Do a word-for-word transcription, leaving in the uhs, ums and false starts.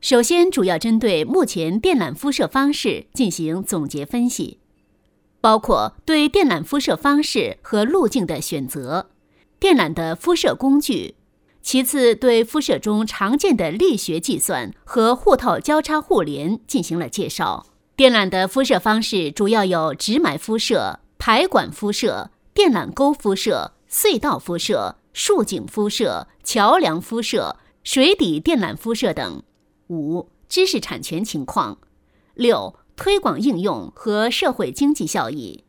首先，主要针对目前电缆辐射方式进行总结分析，包括对电缆辐射方式和路径的选择、电缆的辐射工具，其次对辐射中常见的力学计算和互套交叉互联进行了介绍。电缆的辐射方式主要有直埋辐射、排管辐射、电缆沟辐射、隧道辐射、竖井辐射、桥梁辐射、水底电缆辐射等。五、知识产权情况。六、推广应用和社会经济效益。